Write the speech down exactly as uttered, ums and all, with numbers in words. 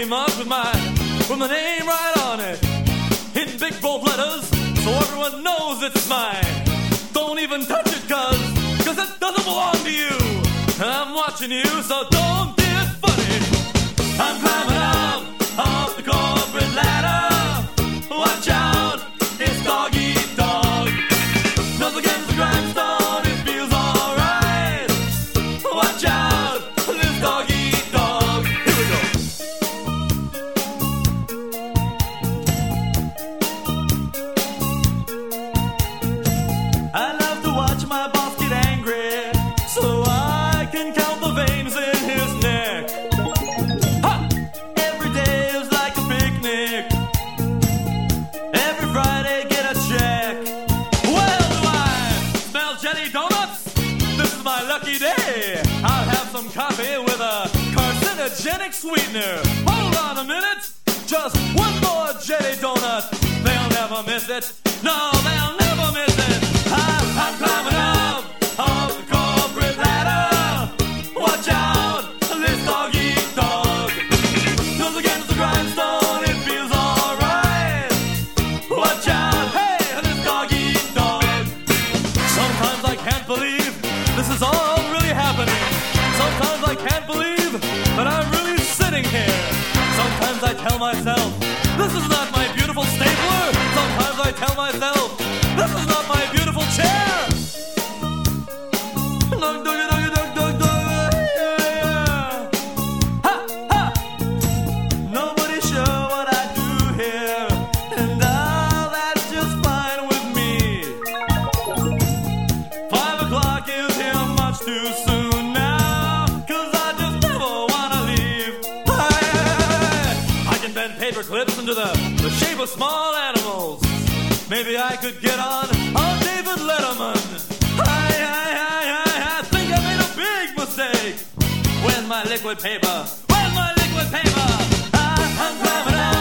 coffee mug with my, with my name right on it. In big bold letters, so everyone knows it's mine. Don't even touch it, cause, cause it doesn't belong to you. I'm watching you, so don't be funny. I'm climbing up off the corporate ladder. Watch out, it's dog eat dog. Nose against the grindstone, it feels alright. Watch out, this dog eat dog. Here we go. I love to watch my boss get angry, so I can count the veins in his neck. Ha! Every day is like a picnic. Every Friday get a check. Well, do I smell jelly donuts? This is my lucky day. I'll have some coffee with a carcinogenic sweetener. Hold on a minute. Just one more jelly donut. They'll never miss it. No, they'll never miss it. I'm, I'm climbing up off the corporate ladder. Watch out, this dog eat dog. Nose against the grindstone, it feels alright. Watch out, hey, this dog eat dog. Sometimes I can't believe this is all really happening. Sometimes I can't believe that I'm really sitting here. Sometimes I tell myself, this is not my beautiful stapler. Sometimes I tell myself, this is not my beautiful chair. Dug, dug, dug, dug, dug, dug. Yeah, yeah. Ha, ha. Nobody's sure what I do here, and all that's just fine with me. Five o'clock is here much too soon now, cause I just never wanna leave. I, I can bend paper clips into the, the shape of small animals. Maybe I could get on, on David Letterman. I, I, I, I, I think I made a big mistake. Where's my liquid paper? Where's my liquid paper? I, I'm climbing out.